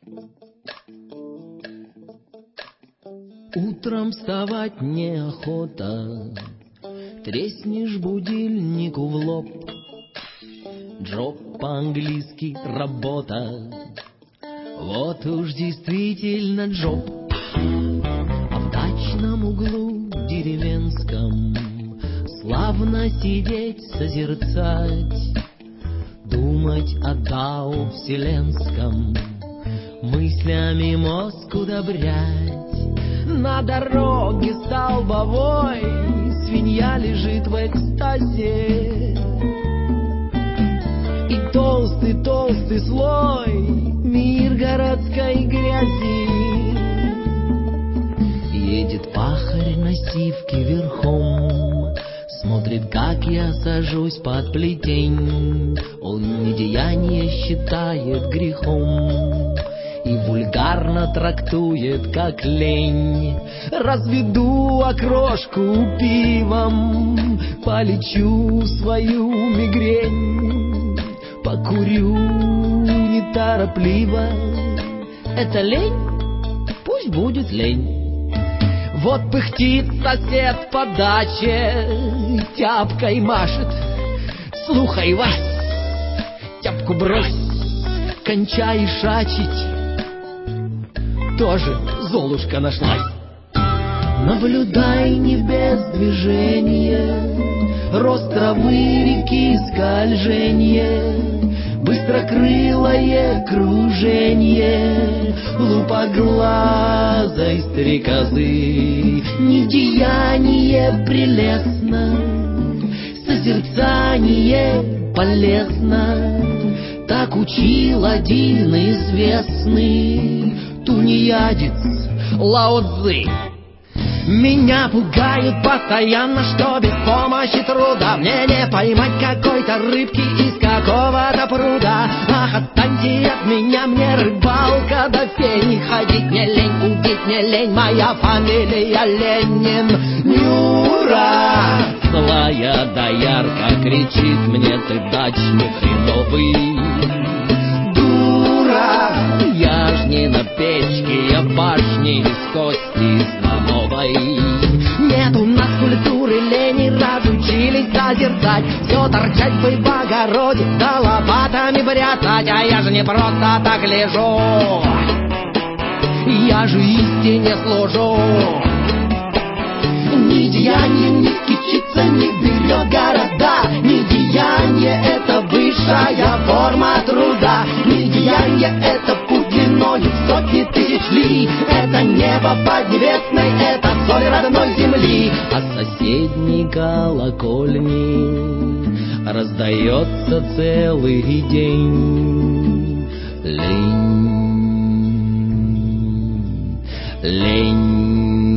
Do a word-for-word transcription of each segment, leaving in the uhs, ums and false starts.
Утром вставать неохота, треснешь будильнику в лоб. Джоб по-английски работа, вот уж действительно джоб. А в дачном углу деревенском славно сидеть, созерцать, думать о Дао вселенском, мыслями мозг удобрять. На дороге столбовой свинья лежит в экстазе, и толстый-толстый слой мир городской грязи. Едет пахарь на сивке верхом, смотрит, как я сажусь под плетень. Он недеяние считает грехом и вульгарно трактует, как лень. Разведу окрошку пивом, полечу свою мигрень, покурю неторопливо. Это лень? Пусть будет лень. Вот пыхтит сосед по даче, тяпкой машет. Слухай, Вась, тяпку брось, кончай шачить. Тоже Золушка нашлась. Наблюдай не без движения рост травы, реки, скольжение, быстрокрылое кружение лупоглазой стрекозы. Недеяние прелестно, созерцание полезно, так учил один известный тунеядец Лао Цзы. Меня пугают постоянно, что без помощи труда мне не поймать какой-то рыбки из какого-то пруда. Ах, отстаньте от меня, мне рыбалка до фени. Ходить не лень, убить не лень, моя фамилия Ленин. Нюра, злая доярка, кричит мне: ты дачник хреновый. Дура, я ж не на печке, я башни из кости слоновой. Нет у нас культуры лени, разучились созерцать. Все торчать бы в огороде, да лопатами бряцать. А я же не просто так лежу, я же истине служу. Ни деяние, ни скичица не берет города. Ни деяние — это высшая форма труда. Ни деяние — это путь длиною в сотни тысяч ли. Это небо поднебесной, это соль родной земли. А соседней колокольни раздается целый день лень, лень.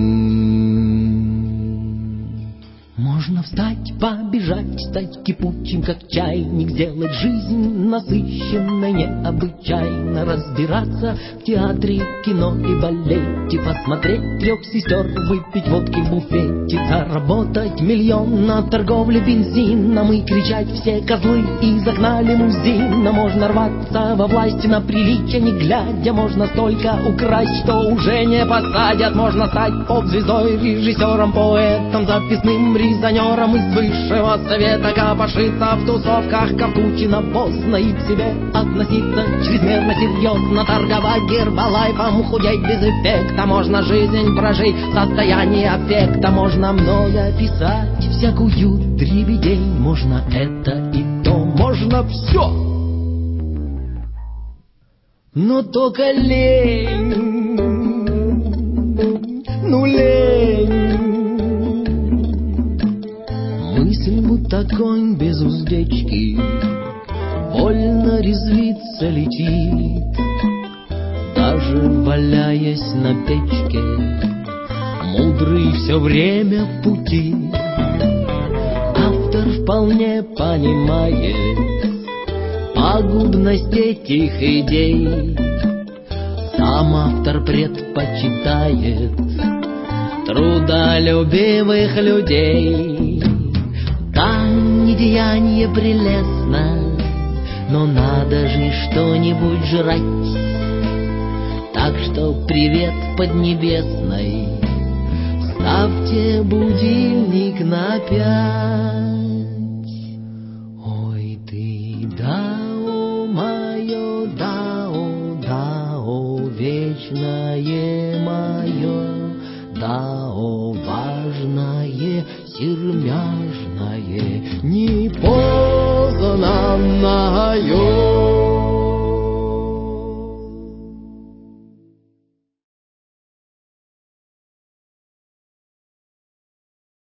Можно встать, побежать, стать кипучим, как чайник, сделать жизнь насыщенной необычайно, разбираться в театре, кино и балете, посмотреть трех сестер, выпить водки в буфете, заработать миллион на торговле бензином и кричать: все козлы из окна лимузина. Можно рваться во власти на приличие не глядя, можно столько украсть, что уже не посадят. Можно стать поп-звездой, режиссером, поэтом, записным резонером из высшего совета, копошиться в тусовках Капутина, поздно и к себе относиться чрезмерно серьезно, торговать гербалайфом, худеть без эффекта. Можно жизнь прожить в состоянии аффекта, можно много писать, всякую дребедень, можно это и то, можно все, но только лень, ну лень. Мысль, будто конь без уздечки, вольно резвиться летит, даже валяясь на печке, мудрый все время в пути. Автор вполне понимает пагубность этих идей, сам автор предпочитает трудолюбивых людей. Да, недеяние прелестно, но надо же что-нибудь жрать. Так что привет Поднебесной, ставьте будильник на пять. Ой ты, дао мое, дао, дао, вечное мое, дао важное, сермяжное, не познанное.